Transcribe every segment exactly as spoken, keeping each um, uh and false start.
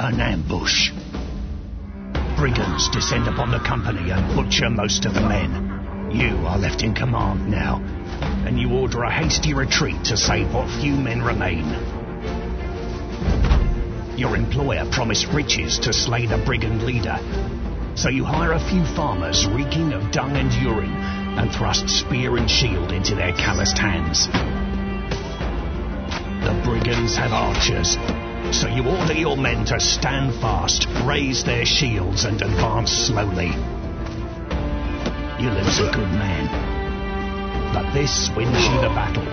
An ambush. Brigands descend upon the company and butcher most of the men. You are left in command now, and you order a hasty retreat to save what few men remain. Your employer promised riches to slay the brigand leader, so you hire a few farmers reeking of dung and urine and thrust spear and shield into their calloused hands. The brigands have archers, so you order your men to stand fast, raise their shields and advance slowly. You lose a good man, but this wins you the battle.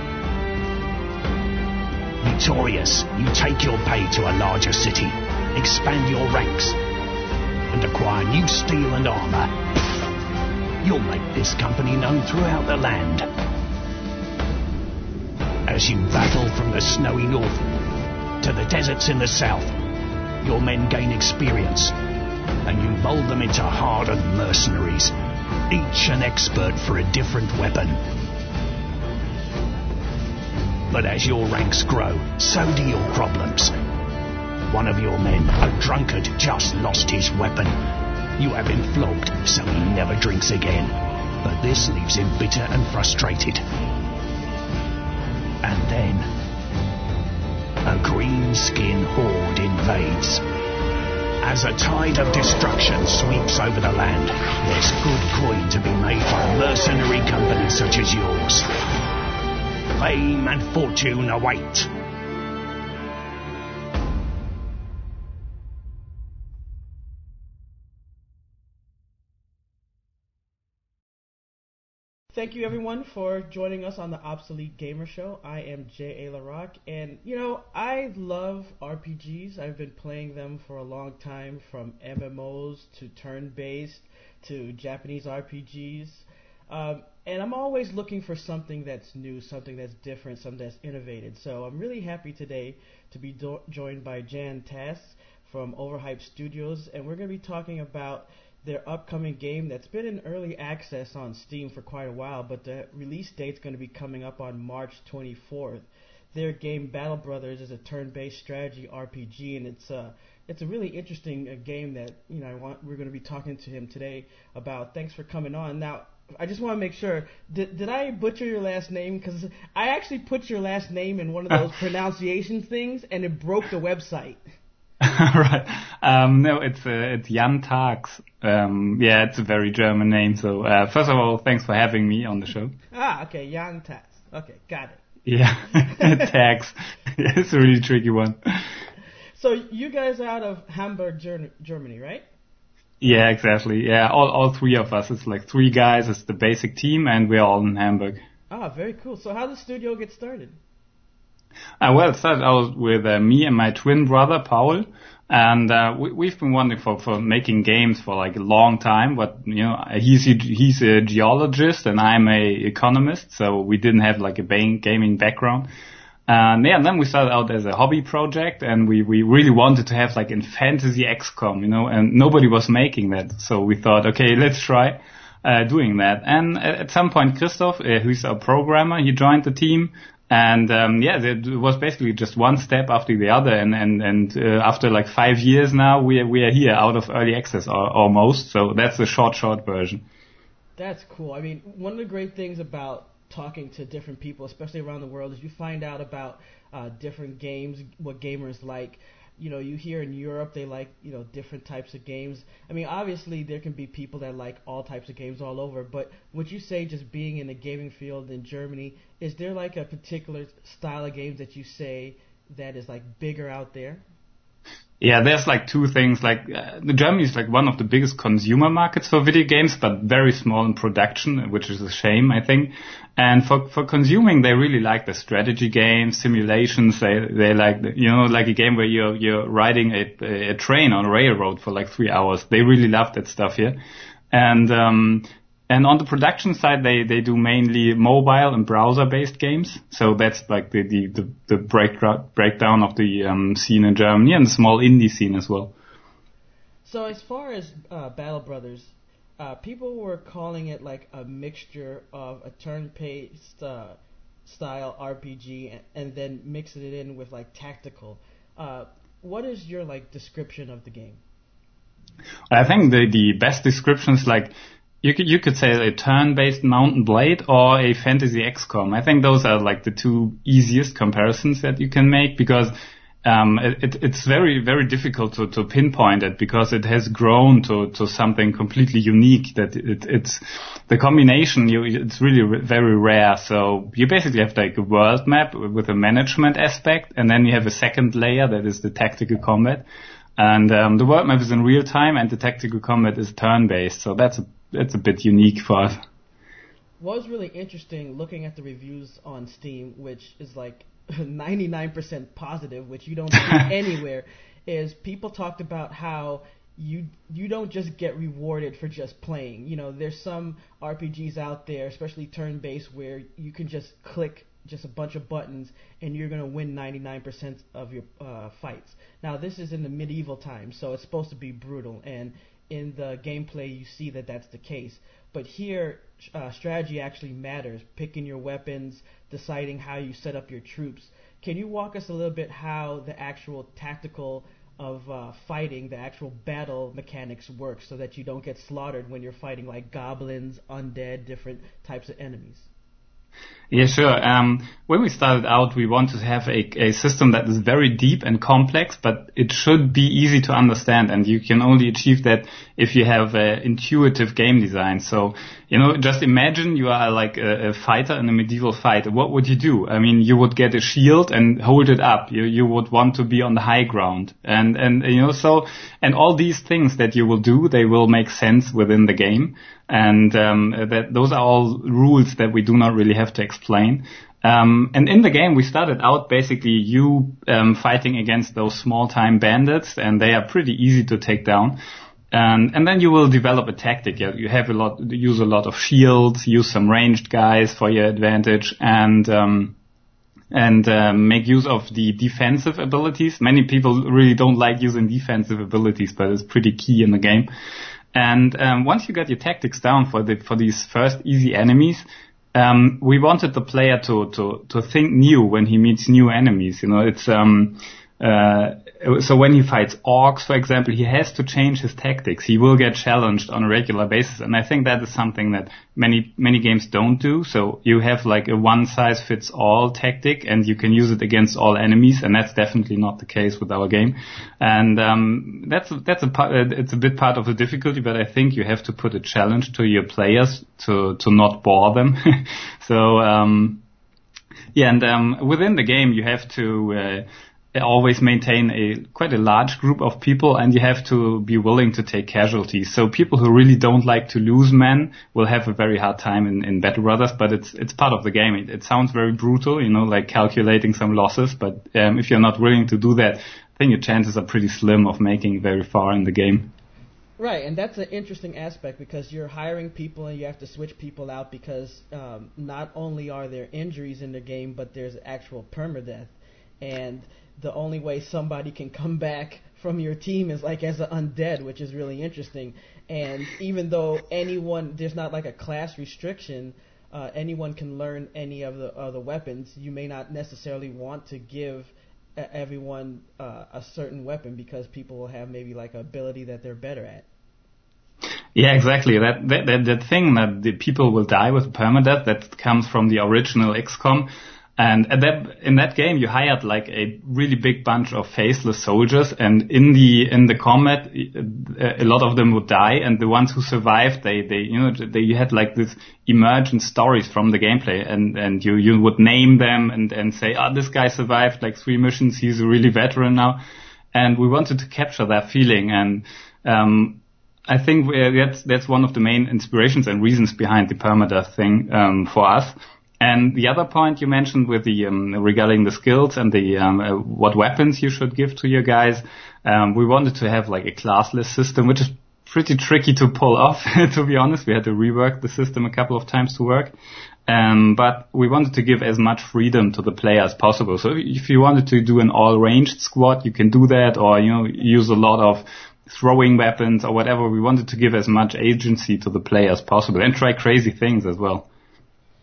Victorious, you take your pay to a larger city, expand your ranks, and acquire new steel and armor. You'll make this company known throughout the land. As you battle from the snowy north to the deserts in the south, your men gain experience, and you mold them into hardened mercenaries, each an expert for a different weapon. But as your ranks grow, so do your problems. One of your men, a drunkard, just lost his weapon. You have him flogged, so he never drinks again. But this leaves him bitter and frustrated. And then, a green-skin horde invades. As a tide of destruction sweeps over the land, there's good coin to be made for a mercenary company such as yours. Fame and fortune await. Thank you, everyone, for joining us on the Obsolete Gamer Show. I am J A. LaRock, and, you know, I love R P Gs. I've been playing them for a long time, from M M Os to turn-based to Japanese R P Gs. Um, and I'm always looking for something that's new, something that's different, something that's innovative. So I'm really happy today to be do- joined by Jan Tass from Overhyped Studios, and we're going to be talking about their upcoming game that's been in early access on Steam for quite a while, but the release date's going to be coming up on March twenty-fourth. Their game Battle Brothers is a turn-based strategy R P G, and it's a it's a really interesting uh, game that you know I want we're going to be talking to him today about. Thanks for coming on. Now, I just want to make sure, did did I butcher your last name? Because I actually put your last name in one of those pronunciation things, and it broke the website. Right. Um, no, it's uh, it's Jan Tax. Um, yeah, it's a very German name. So uh, first of all, thanks for having me on the show. Ah, okay, Jan Tax. Okay, got it. Yeah, Tax. It's a really tricky one. So you guys are out of Hamburg, Germany, right? Yeah, exactly. Yeah, all all three of us. It's like three guys. It's the basic team, and we're all in Hamburg. Ah, very cool. So how did the studio get started? Uh, well, it started out with uh, me and my twin brother, Paul, and uh, we, we've been wanting for, for making games for like a long time, but, you know, he's a, he's a geologist and I'm a economist, so we didn't have like a bang, gaming background. And yeah, and then we started out as a hobby project, and we, we really wanted to have like a fantasy X COM, you know, and nobody was making that, so we thought, okay, let's try uh, doing that. And at, at some point, Christoph, uh, who's a programmer, he joined the team. And, um, yeah, it was basically just one step after the other. And, and, and, uh, after like five years now, we are, we are here out of early access or, almost. So that's the short, short version. That's cool. I mean, one of the great things about talking to different people, especially around the world, is you find out about, uh, different games, what gamers like. You know, you hear in Europe they like, you know, different types of games. I mean, obviously there can be people that like all types of games all over, but would you say just being in the gaming field in Germany, is there like a particular style of games that you say that is like bigger out there? Yeah, there's like two things. Like uh, Germany is like one of the biggest consumer markets for video games, but very small in production, which is a shame, I think. And for for consuming, they really like the strategy games, simulations. They they like you know like a game where you're you're riding a a train on a railroad for like three hours. They really love that stuff here. And um And on the production side, they, they do mainly mobile and browser-based games. So that's like the, the, the, the break, breakdown of the um, scene in Germany, and the small indie scene as well. So as far as uh, Battle Brothers, uh, people were calling it like a mixture of a turn-based uh, style R P G and, and then mixing it in with like tactical. Uh, what is your like description of the game? I think the the best description is like you could you could say a turn-based Mount and Blade or a fantasy X COM. I think those are like the two easiest comparisons that you can make, because um it, it's very very difficult to, to pinpoint it, because it has grown to to something completely unique. That it, it's the combination. You it's really r- very rare. So you basically have like a world map with a management aspect, and then you have a second layer that is the tactical combat. And um, the world map is in real time, and the tactical combat is turn-based. So that's a, that's a bit unique for us. What was really interesting looking at the reviews on Steam, which is like ninety-nine percent positive, which you don't see anywhere, is people talked about how you you don't just get rewarded for just playing. You know, there's some R P Gs out there, especially turn-based, where you can just click just a bunch of buttons and you're going to win ninety-nine percent of your uh, fights. Now, this is in the medieval times, so it's supposed to be brutal, and in the gameplay you see that that's the case. But here, uh, strategy actually matters, picking your weapons, deciding how you set up your troops. Can you walk us a little bit how the actual tactical of uh, fighting, the actual battle mechanics work, so that you don't get slaughtered when you're fighting like goblins, undead, different types of enemies? Yeah, sure. Um, when we started out, we wanted to have a, a system that is very deep and complex, but it should be easy to understand, and you can only achieve that if you have an intuitive game design. So, you know, just imagine you are like a, a fighter in a medieval fight. What would you do? I mean, you would get a shield and hold it up. You you would want to be on the high ground, and and you know, so and all these things that you will do, they will make sense within the game. And um, that those are all rules that we do not really have to explain. Um, and in the game, we started out basically you um, fighting against those small-time bandits, and they are pretty easy to take down. And, and then you will develop a tactic. You have a lot, use a lot of shields, use some ranged guys for your advantage, and um, and uh, make use of the defensive abilities. Many people really don't like using defensive abilities, but it's pretty key in the game. And um, once you get your tactics down for the for these first easy enemies, um, we wanted the player to to to think new when he meets new enemies. You know, it's um uh so when he fights orcs, for example, he has to change his tactics. He will get challenged on a regular basis, and I think that is something that many many games don't do. So you have like a one size fits all tactic, and you can use it against all enemies, and that's definitely not the case with our game. And um that's that's a part, it's a bit part of the difficulty, but I think you have to put a challenge to your players to to not bore them. so um yeah, and um within the game you have to uh, always maintain a quite a large group of people, and you have to be willing to take casualties. So people who really don't like to lose men will have a very hard time in, in Battle Brothers, but it's it's part of the game. It, it sounds very brutal, you know, like calculating some losses, but um, if you're not willing to do that, I think your chances are pretty slim of making very far in the game. Right, and that's an interesting aspect, because you're hiring people and you have to switch people out, because um, not only are there injuries in the game, but there's actual permadeath. And the only way somebody can come back from your team is like as an undead, which is really interesting. And even though anyone, there's not like a class restriction, uh, anyone can learn any of the other weapons, you may not necessarily want to give uh, everyone uh, a certain weapon, because people will have maybe like an ability that they're better at. Yeah, exactly. That, that, that, that thing that the people will die with permadeath, that comes from the original X COM. And at that, in that game, you hired like a really big bunch of faceless soldiers, and in the in the combat, a lot of them would die, and the ones who survived, they they you know they you had like this emergent stories from the gameplay, and and you you would name them and and say, oh, this guy survived like three missions, he's a really veteran now, and we wanted to capture that feeling, and um I think that's that's one of the main inspirations and reasons behind the permadeath thing um for us. And the other point you mentioned with the um, regarding the skills and the um, uh, what weapons you should give to your guys, um, we wanted to have like a classless system, which is pretty tricky to pull off. To be honest, we had to rework the system a couple of times to work. Um, but we wanted to give as much freedom to the player as possible. So if you wanted to do an all-ranged squad, you can do that, or you know use a lot of throwing weapons or whatever. We wanted to give as much agency to the player as possible and try crazy things as well.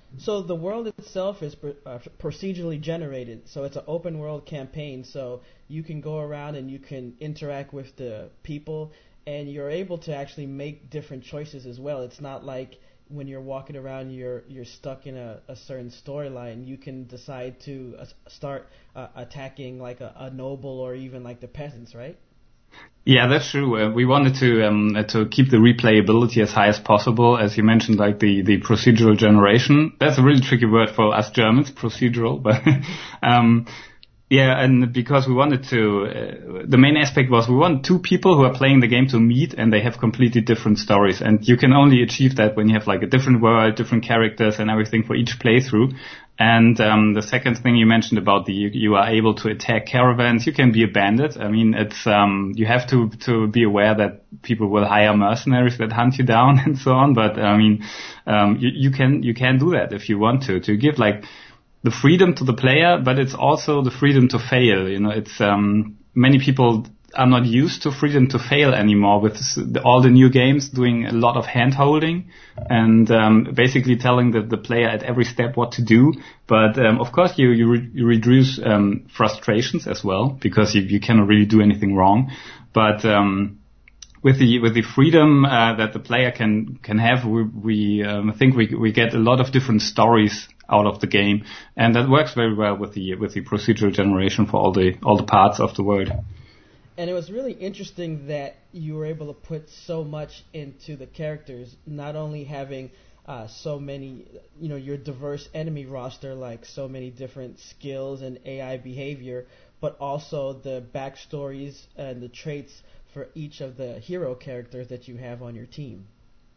So the world itself is pr- uh, procedurally generated, so it's an open world campaign, so you can go around and you can interact with the people, and you're able to actually make different choices as well. It's not like when you're walking around you're you're stuck in a, a certain storyline. You can decide to uh, start uh, attacking like a, a noble or even like the peasants, right? Yeah, that's true. Uh, we wanted to um, uh, to keep the replayability as high as possible, as you mentioned, like the, the procedural generation. That's a really tricky word for us Germans, procedural. But um, yeah, and because we wanted to, uh, the main aspect was we want two people who are playing the game to meet, and they have completely different stories. And you can only achieve that when you have like a different world, different characters, and everything for each playthrough. And um, the second thing you mentioned about the you, you are able to attack caravans. You can be a bandit. I mean, it's um, you have to to be aware that people will hire mercenaries that hunt you down and so on. But I mean, um, you, you can you can do that if you want to to give like the freedom to the player, but it's also the freedom to fail. You know, it's um, many people are not used to freedom to fail anymore with the, all the new games doing a lot of hand holding and um, basically telling the, the player at every step what to do. But um, of course you, you, re- you reduce um, frustrations as well, because you, you cannot really do anything wrong. But um, with the with the freedom uh, that the player can can have, we, we um, think we we get a lot of different stories out of the game, and that works very well with the with the procedural generation for all the all the parts of the world. And it was really interesting that you were able to put so much into the characters, not only having uh, so many, you know, your diverse enemy roster, like so many different skills and A I behavior, but also the backstories and the traits for each of the hero characters that you have on your team.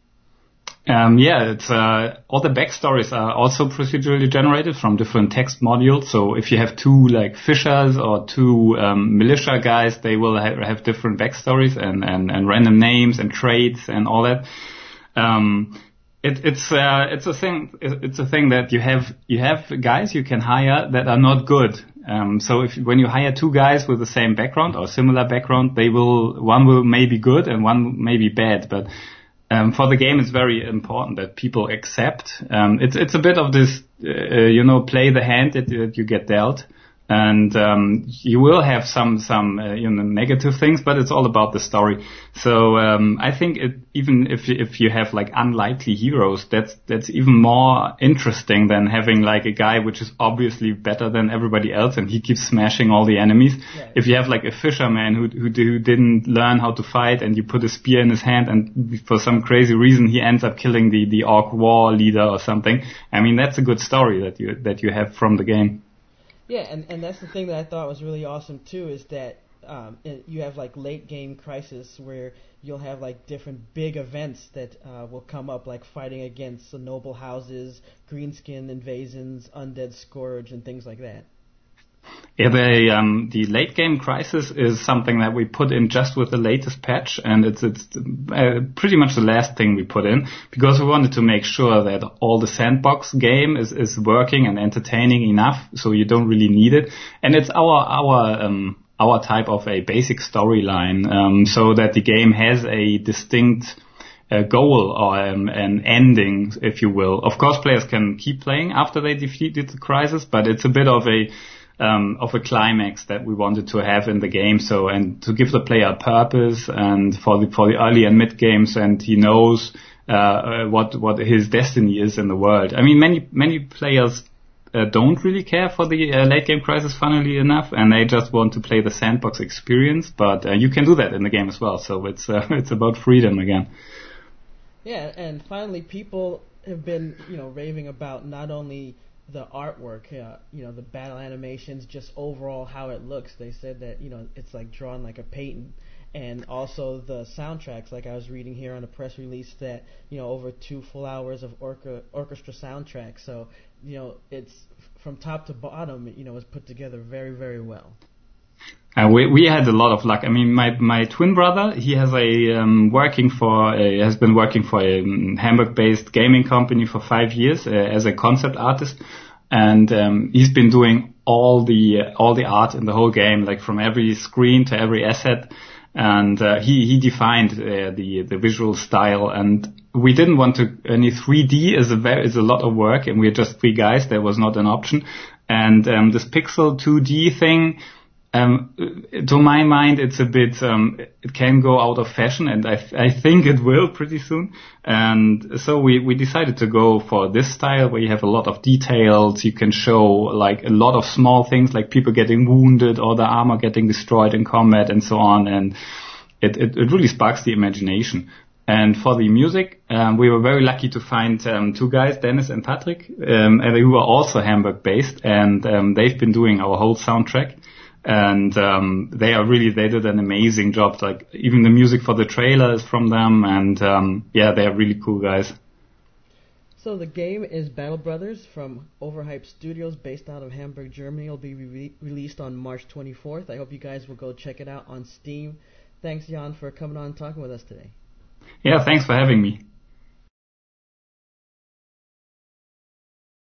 Um, yeah, it's, uh, all the backstories are also procedurally generated from different text modules. So if you have two, like, fishers or two, um, militia guys, they will ha- have different backstories and, and, and random names and traits and all that. Um, it, it's, uh, it's a thing, it's a thing that you have, you have guys you can hire that are not good. Um, so if, when you hire two guys with the same background or similar background, they will, one will may be good and one may be bad, but Um, for the game, it's very important that people accept. Um, it's it's a bit of this, uh, you know, play the hand that, that you get dealt, and um, you will have some some uh, you know negative things, but it's all about the story. So um, I think it, even if you, if you have like unlikely heroes, that's that's even more interesting than having like a guy which is obviously better than everybody else and he keeps smashing all the enemies. Right. If you have like a fisherman who who who didn't learn how to fight and you put a spear in his hand and for some crazy reason he ends up killing the the orc war leader or something, I mean that's a good story that you that you have from the game. Yeah, and, and that's the thing that I thought was really awesome too, is that um, it, you have like late game crisis where you'll have like different big events that uh, will come up, like fighting against the noble houses, greenskin invasions, undead scourge, and things like that. Yeah, the um, the late game crisis is something that we put in just with the latest patch, and it's it's uh, pretty much the last thing we put in because we wanted to make sure that all the sandbox game is is working and entertaining enough, so you don't really need it. And it's our our um, our type of a basic storyline, um, so that the game has a distinct uh, goal or um, an ending, if you will. Of course, players can keep playing after they defeated the crisis, but it's a bit of a Um, of a climax that we wanted to have in the game, so and to give the player a purpose and for the for the early and mid games, and he knows uh, what what his destiny is in the world. I mean, many many players uh, don't really care for the uh, late game crisis, funnily enough, and they just want to play the sandbox experience. But uh, you can do that in the game as well, so it's uh, it's about freedom again. Yeah, and finally, people have been you know raving about not only the artwork, uh, you know, the battle animations, just overall how it looks. They said that, you know, it's like drawn like a painting. And also the soundtracks, like I was reading here on a press release that, you know, over two full hours of orca- orchestra soundtrack. So, you know, it's from top to bottom, you know, it's put together very, very well. Uh, we we had a lot of luck. I mean, my my twin brother, he has a um, working for a, has been working for a um, Hamburg-based gaming company for five years uh, as a concept artist, and um, he's been doing all the uh, all the art in the whole game, like from every screen to every asset, and uh, he he defined uh, the the visual style. And we didn't want to, any three D is a very, is a lot of work, and we're just three guys. There was not an option. And, um, this pixel two D thing, um, to my mind, it's a bit, um, it can go out of fashion, and I, I think it will pretty soon. And so we, we decided to go for this style where you have a lot of details. You can show like a lot of small things, like people getting wounded or the armor getting destroyed in combat and so on. And it, it, it really sparks the imagination. And for the music, um, we were very lucky to find um, two guys, Dennis and Patrick, um, and who are also Hamburg-based, and um, they've been doing our whole soundtrack. And um, they are really, they did an amazing job. Like even the music for the trailer is from them, and um, yeah, they are really cool guys. So the game is Battle Brothers from Overhyped Studios, based out of Hamburg, Germany. It'll be re- released on March twenty-fourth. I hope you guys will go check it out on Steam. Thanks, Jan, for coming on and talking with us today. Yeah, thanks for having me.